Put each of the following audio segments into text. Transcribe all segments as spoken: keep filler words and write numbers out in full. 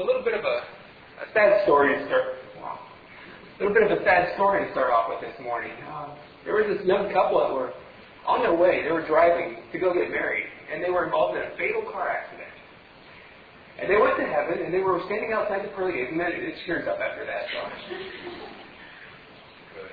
a little bit of a, a sad story to start. Wow. A little bit of a sad story to start off with this morning. Um, there was this young couple that were on their way. They were driving to go get married, and they were involved in a fatal car accident. And they went to heaven, and they were standing outside the pearly gates, and then it cheers up after that. So, good.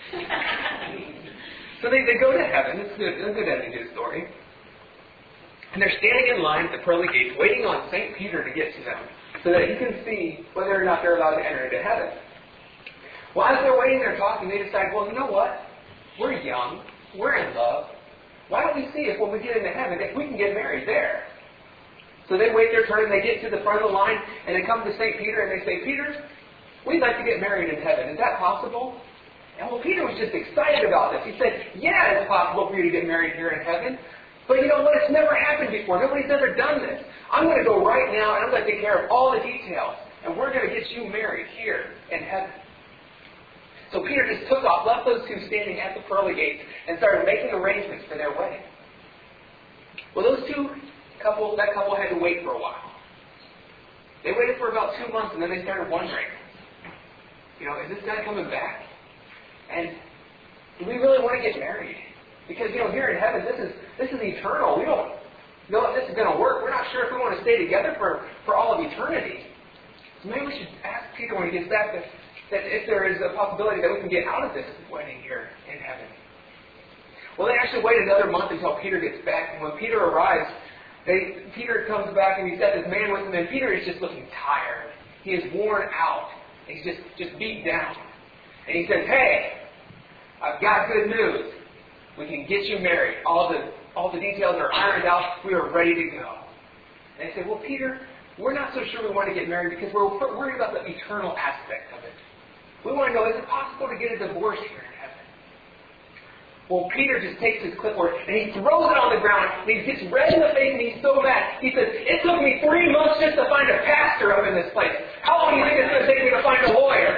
So they, they go to heaven. It's good. It's a good ending to the story. And they're standing in line at the pearly gates, waiting on Saint Peter to get to them, so that he can see whether or not they're allowed to enter into heaven. Well, as they're waiting, they're talking. They decide, well, you know what? We're young. We're in love. Why don't we see if when we get into heaven, if we can get married there? So they wait their turn, and they get to the front of the line, and they come to Saint Peter, and they say, Peter, we'd like to get married in heaven. Is that possible? And well, Peter was just excited about this. He said, yeah, it's possible for you to get married here in heaven. But you know what? It's never happened before. Nobody's ever done this. I'm going to go right now, and I'm going to take care of all the details. And we're going to get you married here in heaven. So Peter just took off, left those two standing at the pearly gates, and started making arrangements for their wedding. Well, those two couple, that couple had to wait for a while. They waited for about two months, and then they started wondering, you know, is this guy coming back? And do we really want to get married? Because, you know, here in heaven, this is this is eternal. We don't know if this is going to work. We're not sure if we want to stay together for, for all of eternity. So maybe we should ask Peter when he gets back that, that if there is a possibility that we can get out of this wedding here in heaven. Well, they actually wait another month until Peter gets back. And when Peter arrives, they, Peter comes back and he's got this man with him. And Peter is just looking tired. He is worn out. He's just, just beat down. And he says, hey, I've got good news. We can get you married. All the all the details are ironed out. We are ready to go. And they say, well, Peter, we're not so sure we want to get married because we're worried about the eternal aspect of it. We want to know, is it possible to get a divorce here in heaven? Well, Peter just takes his clipboard and he throws it on the ground and he gets red in the face and he's so mad. He says, it took me three months just to find a pastor up in this place. How long do you think it's going to take me to find a lawyer?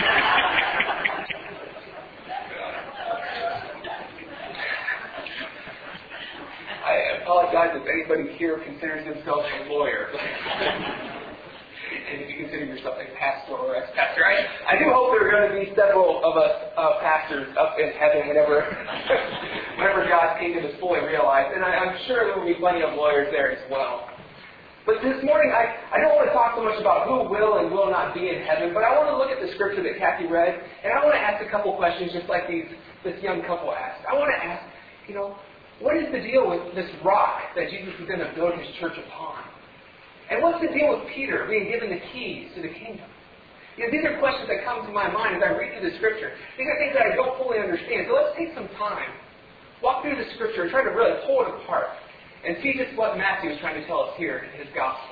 I apologize if anybody here considers themselves a lawyer. And if you consider yourself a pastor or ex-pastor, I, I do hope there are going to be several of us uh, pastors up in heaven whenever whenever God's kingdom is fully realized. And I, I'm sure there will be plenty of lawyers there as well. But this morning, I, I don't want to talk so much about who will and will not be in heaven, but I want to look at the scripture that Kathy read, and I want to ask a couple questions just like these this young couple asked. I want to ask, you know, what is the deal with this rock that Jesus is going to build his church upon? And what's the deal with Peter being given the keys to the kingdom? You know, these are questions that come to my mind as I read through the Scripture. These are things that I don't fully understand. So let's take some time, walk through the Scripture, and try to really pull it apart and see just what Matthew is trying to tell us here in his Gospel.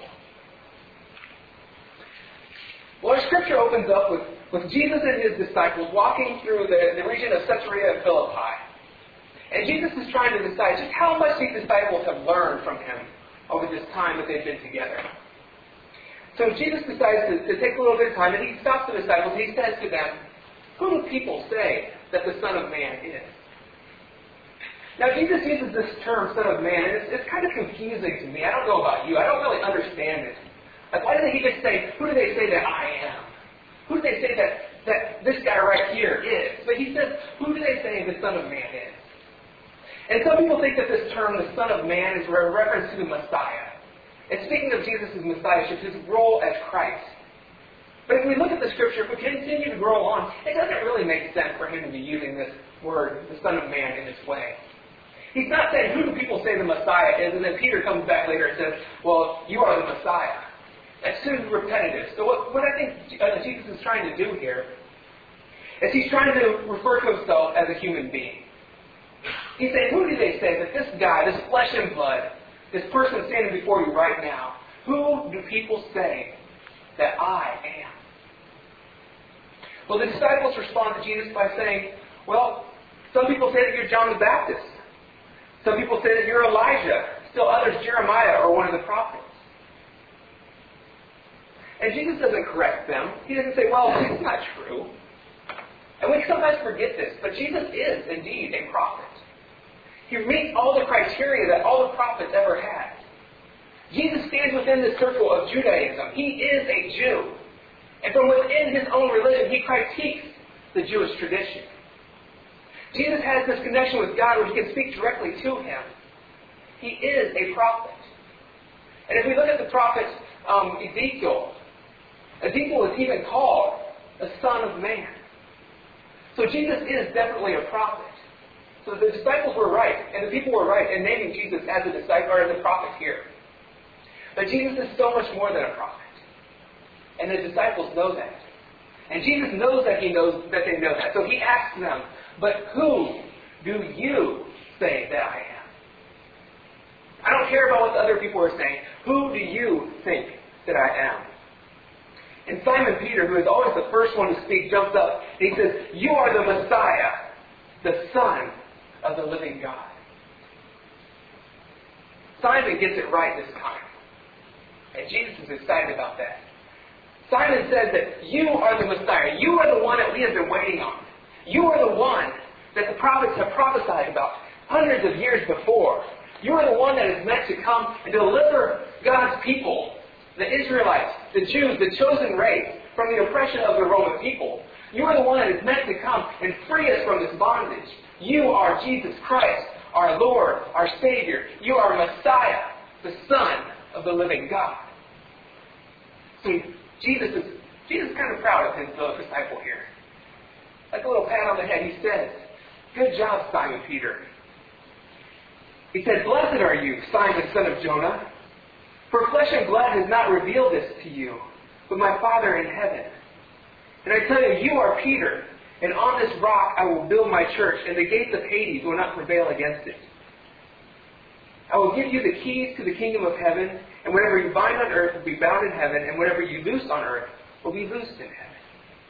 Well, our Scripture opens up with, with Jesus and his disciples walking through the, the region of Caesarea Philippi. And Jesus is trying to decide just how much these disciples have learned from him over this time that they've been together. So Jesus decides to, to take a little bit of time, and he stops the disciples, and he says to them, who do people say that the Son of Man is? Now, Jesus uses this term, Son of Man, and it's, it's kind of confusing to me. I don't know about you. I don't really understand it. Like, why doesn't he just say, who do they say that I am? Who do they say that, that this guy right here is? But he says, who do they say the Son of Man is? And some people think that this term, the Son of Man, is a reference to the Messiah. It's speaking of Jesus' Messiahship, his role as Christ. But if we look at the Scripture, if we continue to grow on, it doesn't really make sense for him to be using this word, the Son of Man, in this way. He's not saying, who do people say the Messiah is? And then Peter comes back later and says, well, you are the Messiah. That's too repetitive. So what, what I think uh, Jesus is trying to do here is he's trying to refer to himself as a human being. He's saying, who do they say that this guy, this flesh and blood, this person standing before you right now, who do people say that I am? Well, the disciples respond to Jesus by saying, well, some people say that you're John the Baptist. Some people say that you're Elijah. Still others, Jeremiah or one of the prophets. And Jesus doesn't correct them. He doesn't say, well, it's not true. And we sometimes forget this, but Jesus is indeed a prophet. He meets all the criteria that all the prophets ever had. Jesus stands within the circle of Judaism. He is a Jew. And from within his own religion, he critiques the Jewish tradition. Jesus has this connection with God where he can speak directly to him. He is a prophet. And if we look at the prophet um, Ezekiel, Ezekiel is even called a son of man. So Jesus is definitely a prophet. So the disciples were right, and the people were right in naming Jesus as a disciple or as a prophet here. But Jesus is so much more than a prophet. And the disciples know that. And Jesus knows that he knows that they know that. So he asks them, but who do you say that I am? I don't care about what the other people are saying. Who do you think that I am? And Simon Peter, who is always the first one to speak, jumps up and he says, you are the Messiah, the Son of the living God. Simon gets it right this time. And Jesus is excited about that. Simon says that you are the Messiah. You are the one that we have been waiting on. You are the one that the prophets have prophesied about hundreds of years before. You are the one that is meant to come and deliver God's people, the Israelites, the Jews, the chosen race, from the oppression of the Roman people. You are the one that is meant to come and free us from this bondage. You are Jesus Christ, our Lord, our Savior. You are Messiah, the Son of the living God. See, Jesus is Jesus is kind of proud of his little disciple here. Like a little pat on the head, he says, good job, Simon Peter. He said, blessed are you, Simon, son of Jonah, for flesh and blood has not revealed this to you, but my Father in heaven. And I tell you, you are Peter, and on this rock I will build my church, and the gates of Hades will not prevail against it. I will give you the keys to the kingdom of heaven, and whatever you bind on earth will be bound in heaven, and whatever you loose on earth will be loosed in heaven.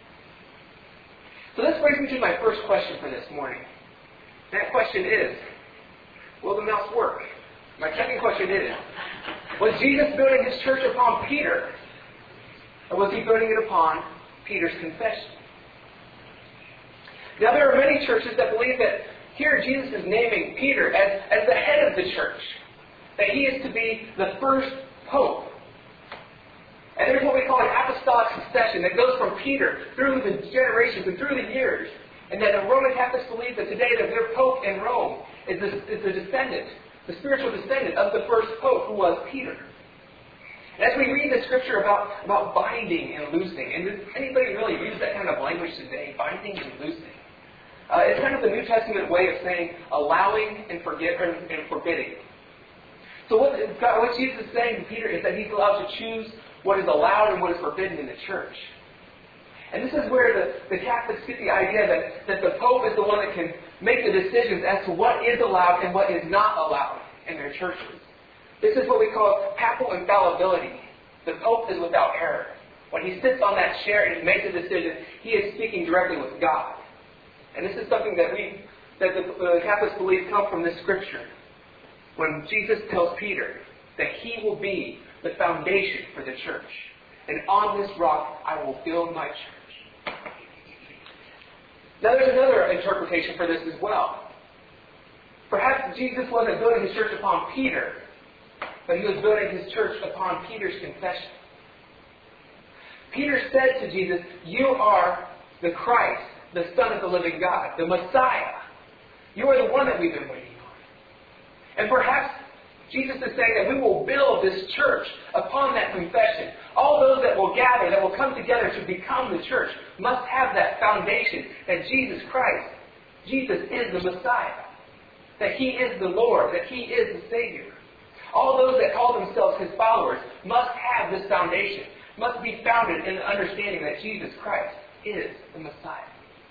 So this brings me to my first question for this morning. That question is, will the mouse work? My second question is, was Jesus building his church upon Peter? Or was he building it upon Peter's confession? Now there are many churches that believe that here Jesus is naming Peter as, as the head of the church. That he is to be the first pope. And there's what we call an apostolic succession that goes from Peter through the generations and through the years. And that the Roman Catholics believe that today that their pope in Rome is the, is the descendant, the spiritual descendant of the first pope who was Peter. And as we read the scripture about, about binding and loosing, and does anybody really use that kind of language today, binding and loosing? Uh, it's kind of the New Testament way of saying allowing and, forget, and, and forbidding. So what, God, what Jesus is saying to Peter is that he's allowed to choose what is allowed and what is forbidden in the church. And this is where the, the Catholics get the idea that, that the Pope is the one that can make the decisions as to what is allowed and what is not allowed in their churches. This is what we call papal infallibility. The Pope is without error. When he sits on that chair and he makes a decision, he is speaking directly with God. And this is something that we, that the, the Catholics believe come from this scripture. When Jesus tells Peter that he will be the foundation for the church. And on this rock I will build my church. Now there's another interpretation for this as well. Perhaps Jesus wasn't building his church upon Peter, but he was building his church upon Peter's confession. Peter said to Jesus, you are the Christ, the Son of the living God, the Messiah. You are the one that we've been waiting on. And perhaps Jesus is saying that we will build this church upon that confession. All those that will gather, that will come together to become the church, must have that foundation that Jesus Christ, Jesus is the Messiah. That He is the Lord, that He is the Savior. All those that call themselves His followers must have this foundation, must be founded in the understanding that Jesus Christ is the Messiah.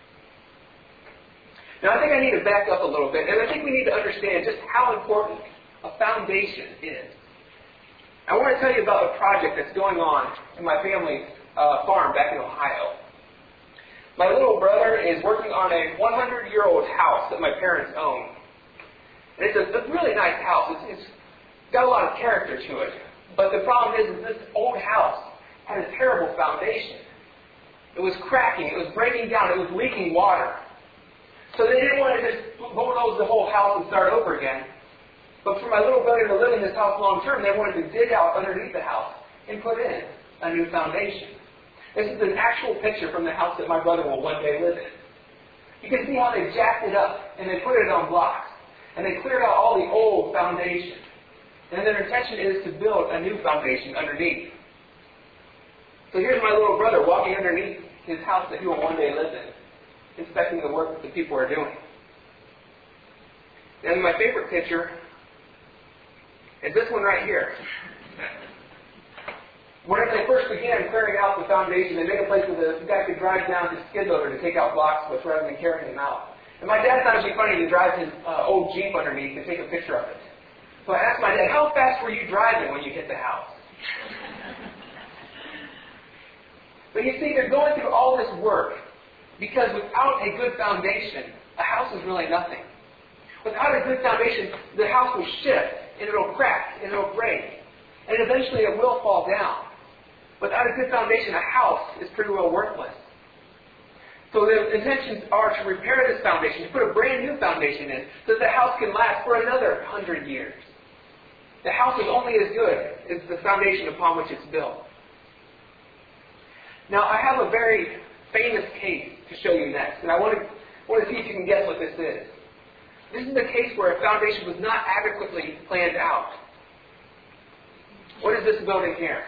Now I think I need to back up a little bit, and I think we need to understand just how important a foundation is. I want to tell you about a project that's going on in my family's uh, farm back in Ohio. My little brother is working on a hundred-year-old house that my parents own. And it's a, a really nice house. It's, it's got a lot of character to it. But the problem is, is this old house had a terrible foundation. It was cracking. It was breaking down. It was leaking water. So they didn't want to just bulldoze the whole house and start over again. But for my little brother to live in this house long term, they wanted to dig out underneath the house and put in a new foundation. This is an actual picture from the house that my brother will one day live in. You can see how they jacked it up and they put it on blocks. And they cleared out all the old foundation. And their intention is to build a new foundation underneath. So here's my little brother walking underneath his house that he will one day live in, inspecting the work that the people are doing. And my favorite picture is this one right here. Whenever they first began clearing out the foundation, they made a place where the guy could drive down his skid loader to take out blocks with rather than carrying them out. And my dad thought it would be funny to drive his uh, old Jeep underneath and take a picture of it. So I asked my dad, how fast were you driving when you hit the house? But you see, they're going through all this work because without a good foundation, a house is really nothing. Without a good foundation, the house will shift, and it'll crack, and it'll break. And eventually it will fall down. Without a good foundation, a house is pretty well worthless. So the intentions are to repair this foundation, to put a brand new foundation in, so that the house can last for another hundred years. The house is only as good as the foundation upon which it's built. Now, I have a very famous case to show you next, and I want to, want to see if you can guess what this is. This is a case where a foundation was not adequately planned out. What is this building here?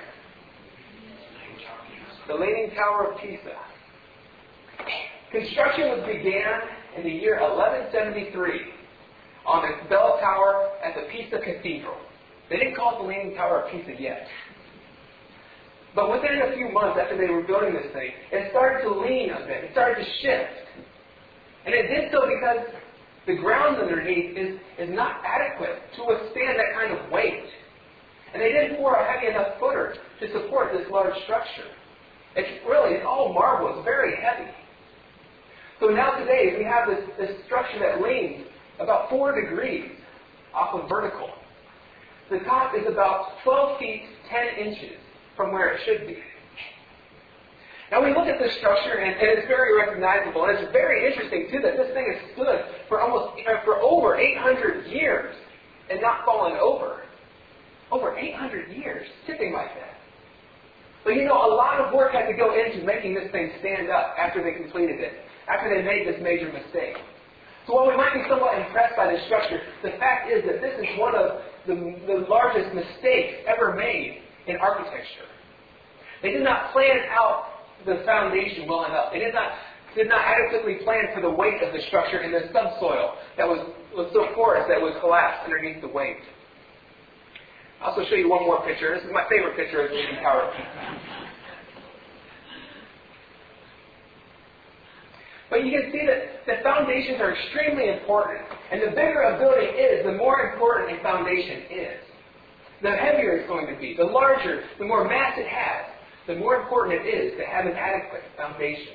The Leaning Tower of Pisa. Construction was began in the year eleven seventy-three on the bell tower at the Pisa Cathedral. They didn't call it the Leaning Tower of Pisa yet. But within a few months after they were building this thing, it started to lean a bit. It started to shift. And it did so because the ground underneath is, is not adequate to withstand that kind of weight. And they didn't pour a heavy enough footer to support this large structure. It's really, it's all marble. It's very heavy. So now today we have this, this structure that leans about four degrees off of vertical. The top is about twelve feet, ten inches from where it should be. Now we look at this structure and, and it's very recognizable. And it's very interesting too that this thing has stood for almost for over eight hundred years and not fallen over. Over eight hundred years, sitting like that. But you know, a lot of work had to go into making this thing stand up after they completed it, after they made this major mistake. So while we might be somewhat impressed by this structure, the fact is that this is one of the, the largest mistakes ever made in architecture. They did not plan out the foundation well enough. They did not did not adequately plan for the weight of the structure in the subsoil that was, was so porous that it would collapse underneath the weight. I'll also show you one more picture. This is my favorite picture of the Leaning Tower of Pisa. But you can see that the foundations are extremely important. And the bigger a building is, the more important a foundation is. The heavier it's going to be, the larger, the more mass it has, the more important it is to have an adequate foundation.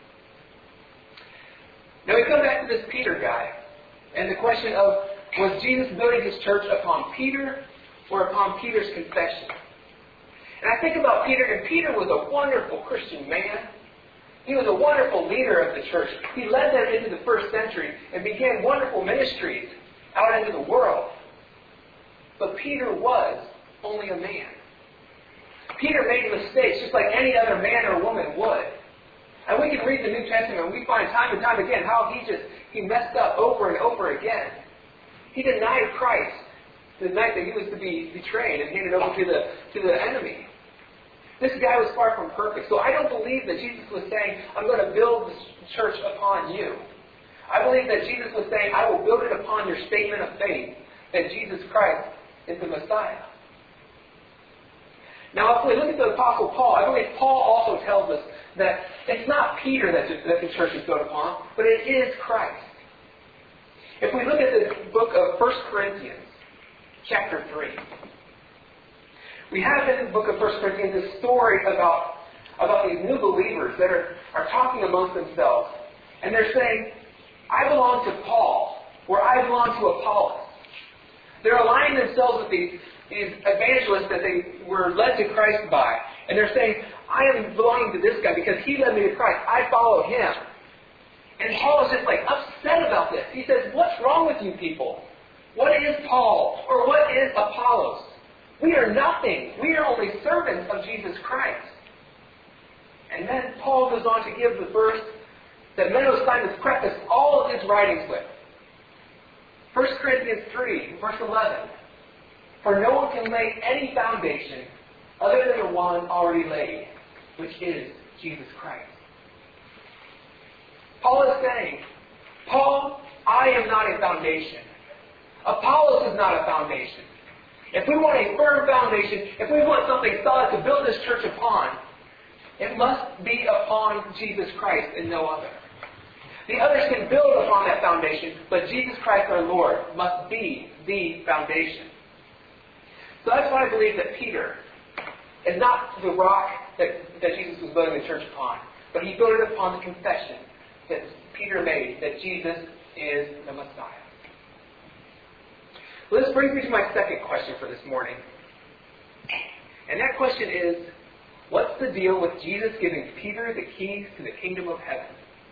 Now we come back to this Peter guy, and the question of, was Jesus building his church upon Peter or upon Peter's confession? And I think about Peter, and Peter was a wonderful Christian man. He was a wonderful leader of the church. He led them into the first century and began wonderful ministries out into the world. But Peter was only a man. Peter made mistakes just like any other man or woman would. And we can read the New Testament and we find time and time again how he just he messed up over and over again. He denied Christ the night that he was to be betrayed and handed over to the to the enemy. This guy was far from perfect. So I don't believe that Jesus was saying, I'm going to build the church upon you. I believe that Jesus was saying, I will build it upon your statement of faith that Jesus Christ is the Messiah. Now, if we look at the Apostle Paul, I believe Paul also tells us that it's not Peter that the church is built upon, but it is Christ. If we look at the book of First Corinthians, chapter three, we have in the book of First Corinthians a story about, about these new believers that are, are talking amongst themselves. And they're saying, I belong to Paul, or I belong to Apollos. They're aligning themselves with these, these evangelists that they were led to Christ by. And they're saying, I am belonging to this guy because he led me to Christ. I follow him. And Paul is just like upset about this. He says, what's wrong with you people? What is Paul? Or what is Apollos? We are nothing. We are only servants of Jesus Christ. And then Paul goes on to give the verse that Menno Simons prefaced all of his writings with. First Corinthians three, verse eleven. For no one can lay any foundation other than the one already laid, which is Jesus Christ. Paul is saying, Paul, I am not a foundation. Apollos is not a foundation. If we want a firm foundation, if we want something solid to build this church upon, it must be upon Jesus Christ and no other. The others can build upon that foundation, but Jesus Christ our Lord must be the foundation. So that's why I believe that Peter is not the rock that, that Jesus was building the church upon, but he built it upon the confession that Peter made that Jesus is the Messiah. Well, this brings me to my second question for this morning. And that question is, what's the deal with Jesus giving Peter the keys to the kingdom of heaven?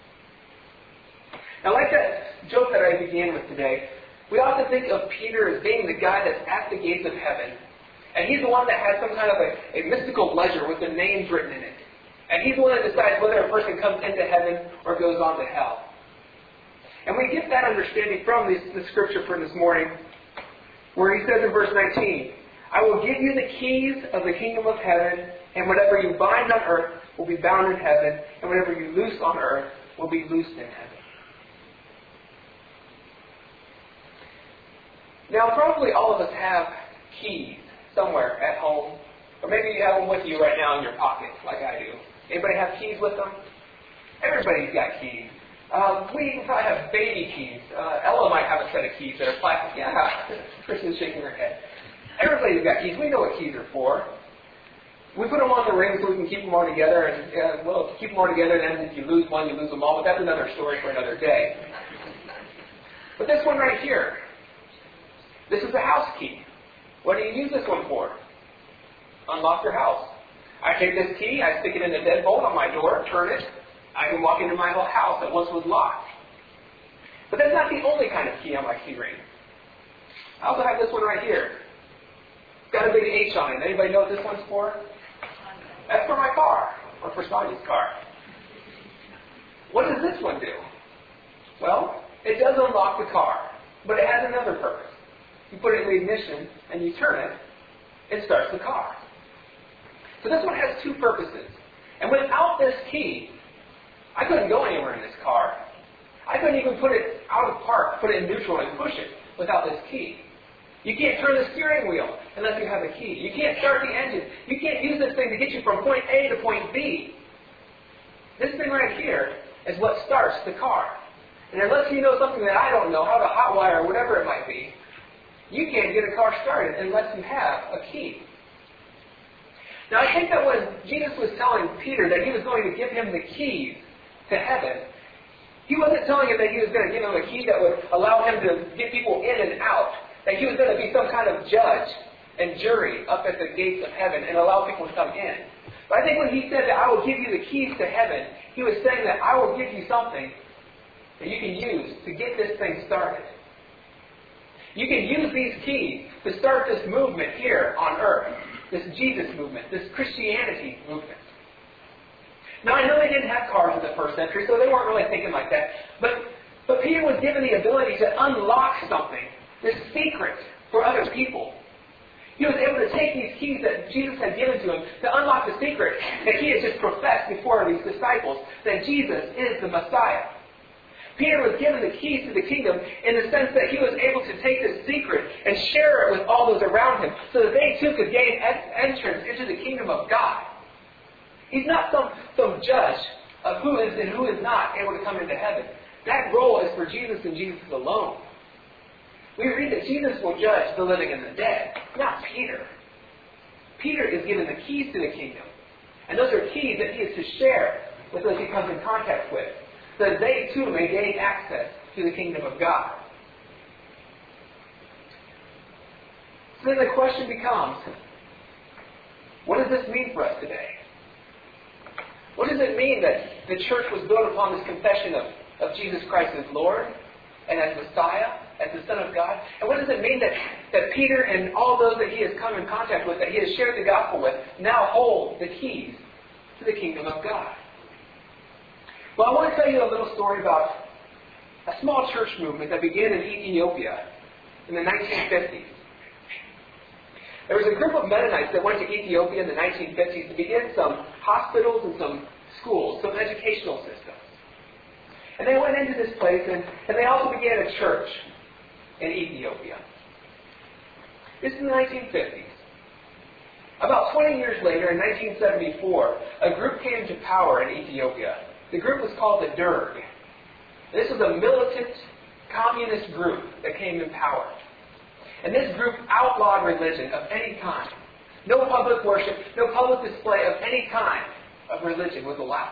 Now, like that joke that I began with today, we often think of Peter as being the guy that's at the gates of heaven. And he's the one that has some kind of a, a mystical ledger with the names written in it. And he's the one that decides whether a person comes into heaven or goes on to hell. And we get that understanding from this, the scripture for this morning, where he says in verse nineteen, I will give you the keys of the kingdom of heaven, and whatever you bind on earth will be bound in heaven, and whatever you loose on earth will be loosed in heaven. Now, probably all of us have keys somewhere at home, or maybe you have them with you right now in your pocket, like I do. Anybody have keys with them? Everybody's got keys. Um, we probably have baby keys. Uh, Ella might have a set of keys that are plastic. Yeah, Kristen's shaking her head. Everybody's got keys. We know what keys are for. We put them on the ring so we can keep them all together. And uh, well, keep them all together, and then if you lose one, you lose them all. But that's another story for another day. But this one right here, this is a house key. What do you use this one for? Unlock your house. I take this key, I stick it in the deadbolt on my door, turn it. I can walk into my whole house that once was locked. But that's not the only kind of key on my key ring. I also have this one right here. It's got a big H on it. Anybody know what this one's for? That's for my car, or for Sonia's car. What does this one do? Well, it does unlock the car, but it has another purpose. You put it in the ignition, and you turn it, it starts the car. So this one has two purposes. And without this key, I couldn't go anywhere in this car. I couldn't even put it out of park, put it in neutral and push it without this key. You can't turn the steering wheel unless you have a key. You can't start the engine. You can't use this thing to get you from point A to point B. This thing right here is what starts the car. And unless you know something that I don't know, how to hotwire or whatever it might be, you can't get a car started unless you have a key. Now, I think that when Jesus was telling Peter that he was going to give him the keys to heaven, he wasn't telling him that he was going to give him a key that would allow him to get people in and out, that he was going to be some kind of judge and jury up at the gates of heaven and allow people to come in. But I think when he said that I will give you the keys to heaven, he was saying that I will give you something that you can use to get this thing started. You can use these keys to start this movement here on earth. This Jesus movement, this Christianity movement. Now, I know they didn't have cars in the first century, so they weren't really thinking like that. But, but Peter was given the ability to unlock something, this secret for other people. He was able to take these keys that Jesus had given to him to unlock the secret that he had just professed before these disciples, that Jesus is the Messiah. Peter was given the keys to the kingdom in the sense that he was able to take this secret and share it with all those around him so that they too could gain entrance into the kingdom of God. He's not some, some judge of who is and who is not able to come into heaven. That role is for Jesus and Jesus alone. We read that Jesus will judge the living and the dead, not Peter. Peter is given the keys to the kingdom. And those are keys that he is to share with those he comes in contact with, so that they too may gain access to the kingdom of God. So then the question becomes, what does this mean for us today? What does it mean that the church was built upon this confession of, of Jesus Christ as Lord? and as Messiah, as the Son of God? And what does it mean that, that Peter and all those that he has come in contact with, that he has shared the gospel with, now hold the keys to the kingdom of God? Well, I want to tell you a little story about a small church movement that began in Ethiopia in the nineteen fifties. There was a group of Mennonites that went to Ethiopia in the nineteen fifties to begin some hospitals and some schools, some educational systems. And they went into this place, and, and they also began a church in Ethiopia. This is the nineteen fifties. About twenty years later, in nineteen seventy-four, a group came to power in Ethiopia. The group was called the Derg. This was a militant communist group that came in power. And this group outlawed religion of any kind. No public worship, no public display of any kind of religion was allowed.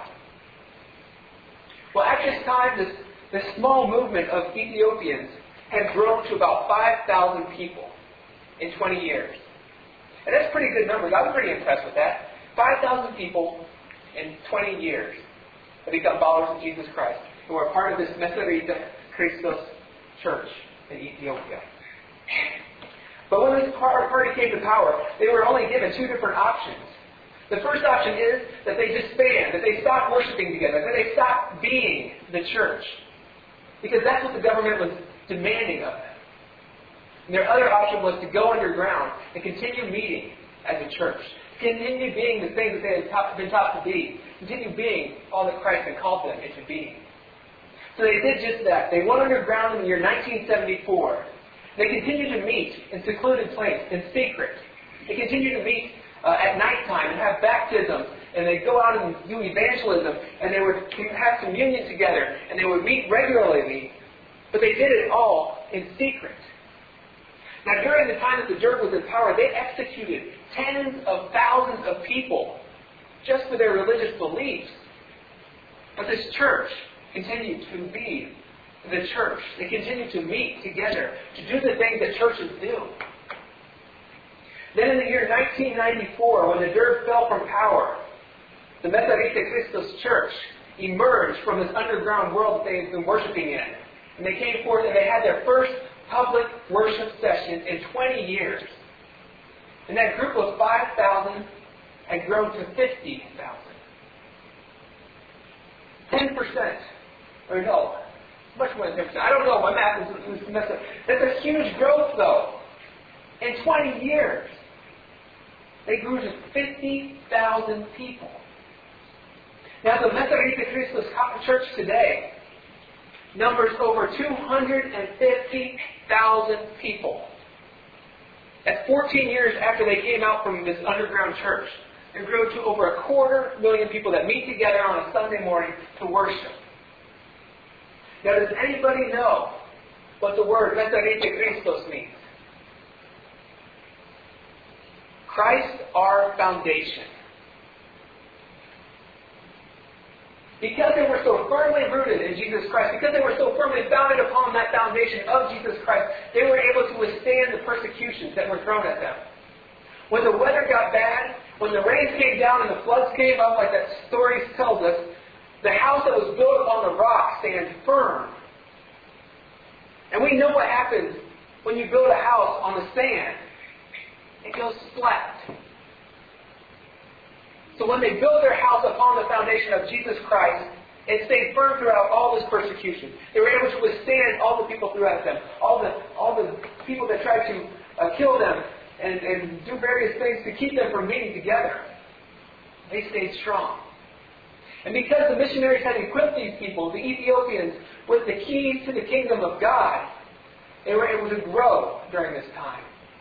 Well, at this time, this, this small movement of Ethiopians had grown to about five thousand people in twenty years. And that's pretty good numbers. I was pretty impressed with that. five thousand people in twenty years have become followers of Jesus Christ, who are part of this Mesorite Christos church in Ethiopia. But when this party came to power, they were only given two different options. The first option is that they disband, that they stop worshiping together, that they stop being the church. Because that's what the government was demanding of them. And their other option was to go underground and continue meeting as a church. Continue being the things that they had taught, been taught to be. Continue being all that Christ had called them into being. So they did just that. They went underground in the year nineteen seventy-four. They continued to meet in secluded place, in secret. They continued to meet uh, at nighttime and have baptisms. And they'd go out and do evangelism. And they would have communion together. And they would meet regularly. But they did it all in secret. Now, during the time that the Derg was in power, they executed tens of thousands of people just for their religious beliefs. But this church continued to be the church. They continued to meet together to do the things that churches do. Then in the year nineteen ninety-four, when the Derg fell from power, the Mesorite Christos church emerged from this underground world that they had been worshiping in. And they came forth and they had their first public worship session in twenty years. And that group of five thousand had grown to fifty thousand. ten percent. Or no, much more than ten percent. I don't know, my math is, is messed up. That's a huge growth, though. In twenty years, they grew to fifty thousand people. Now, the Mesorite Christos Church today numbers over two hundred fifty thousand people. That's fourteen years after they came out from this underground church. They grew to over a quarter million people that meet together on a Sunday morning to worship. Now, does anybody know what the word Mesorite Christos means? Christ, our foundation. Because they were so firmly rooted in Jesus Christ, because they were so firmly founded upon that foundation of Jesus Christ, they were able to withstand the persecutions that were thrown at them. When the weather got bad, when the rains came down and the floods came up, like that story tells us, the house that was built upon the rock stands firm. And we know what happens when you build a house on the sand. It goes flat. So when they built their house upon the foundation of Jesus Christ, it stayed firm throughout all this persecution. They were able to withstand all the people throughout them, all the all the people that tried to uh, kill them and, and do various things to keep them from meeting together. They stayed strong. And because the missionaries had equipped these people, the Ethiopians, with the keys to the kingdom of God, they were able to grow during this time.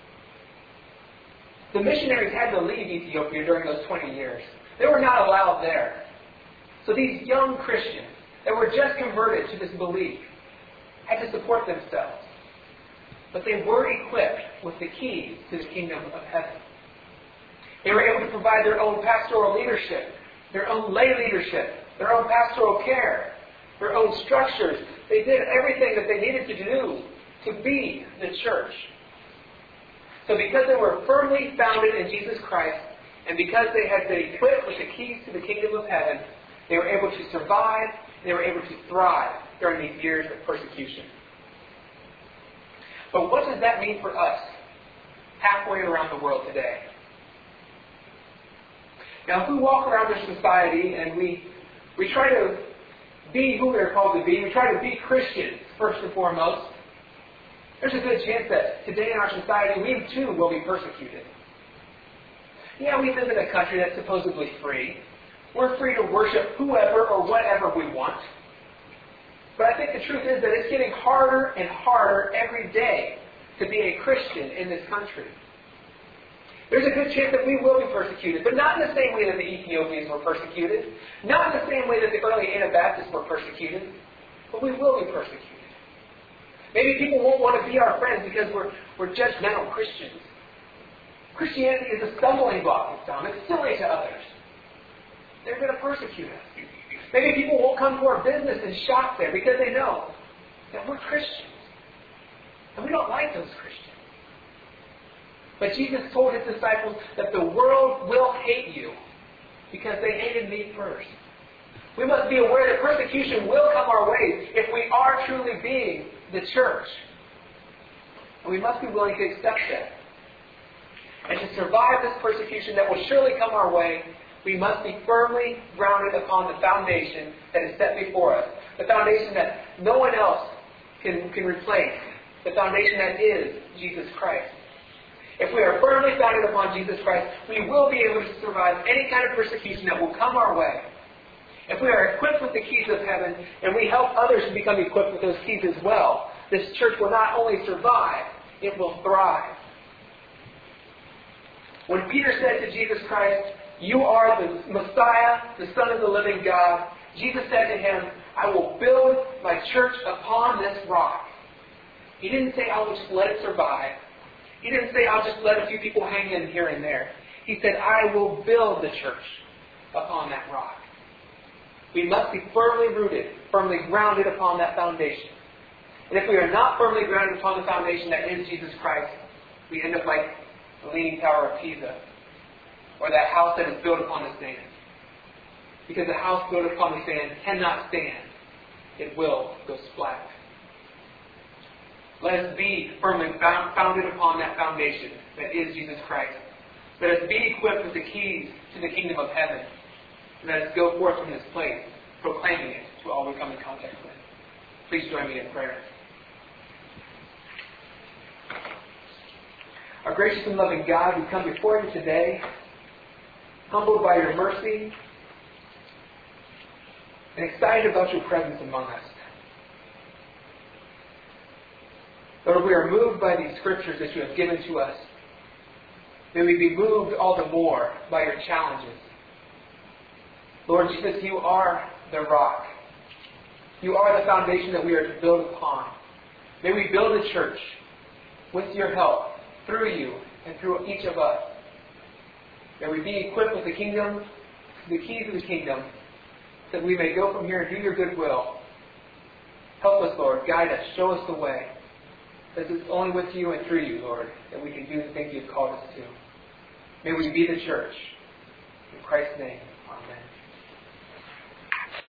The missionaries had to leave Ethiopia during those twenty years. They were not allowed there. So these young Christians that were just converted to this belief had to support themselves. But they were equipped with the keys to the kingdom of heaven. They were able to provide their own pastoral leadership, their own lay leadership, their own pastoral care, their own structures. They did everything that they needed to do to be the church. So because they were firmly founded in Jesus Christ, and because they had been equipped with the keys to the kingdom of heaven, they were able to survive, and they were able to thrive during these years of persecution. But what does that mean for us halfway around the world today? Now, if we walk around this society and we we try to be who we're called to be, we try to be Christians first and foremost, there's a good chance that today in our society we too will be persecuted. Yeah, we live in a country that's supposedly free. We're free to worship whoever or whatever we want. But I think the truth is that it's getting harder and harder every day to be a Christian in this country. There's a good chance that we will be persecuted, but not in the same way that the Ethiopians were persecuted, not in the same way that the early Anabaptists were persecuted, but we will be persecuted. Maybe people won't want to be our friends because we're, we're judgmental Christians. Christianity is a stumbling block to some. It's silly to others. They're going to persecute us. Maybe people won't come to our business and shop there because they know that we're Christians. And we don't like those Christians. But Jesus told His disciples that the world will hate you because they hated me first. We must be aware that persecution will come our way if we are truly being the church. And we must be willing to accept that. And to survive this persecution that will surely come our way, we must be firmly grounded upon the foundation that is set before us. The foundation that no one else can, can replace. The foundation that is Jesus Christ. If we are firmly founded upon Jesus Christ, we will be able to survive any kind of persecution that will come our way. If we are equipped with the keys of heaven, and we help others to become equipped with those keys as well, this church will not only survive, it will thrive. When Peter said to Jesus Christ, "You are the Messiah, the Son of the living God," Jesus said to him, "I will build my church upon this rock." He didn't say, "I'll just let it survive." He didn't say, "I'll just let a few people hang in here and there." He said, "I will build the church upon that rock." We must be firmly rooted, firmly grounded upon that foundation. And if we are not firmly grounded upon the foundation that is Jesus Christ, we end up like the Leaning Tower of Pisa, or that house that is built upon the sand. Because a house built upon the sand cannot stand. It will go splat. Let us be firmly founded upon that foundation that is Jesus Christ. Let us be equipped with the keys to the kingdom of heaven. And let us go forth from this place, proclaiming it to all we come in contact with. Please join me in prayer. Our gracious and loving God, we come before you today, humbled by your mercy, and excited about your presence among us. Lord, we are moved by these scriptures that you have given to us. May we be moved all the more by your challenges. Lord Jesus, you are the rock. You are the foundation that we are to build upon. May we build a church with your help, through you, and through each of us. May we be equipped with the kingdom, the keys of the kingdom, so that we may go from here and do your good will. Help us, Lord. Guide us. Show us the way. This is only with you and through you, Lord, that we can do the things you've called us to. May we be the church. In Christ's name, amen.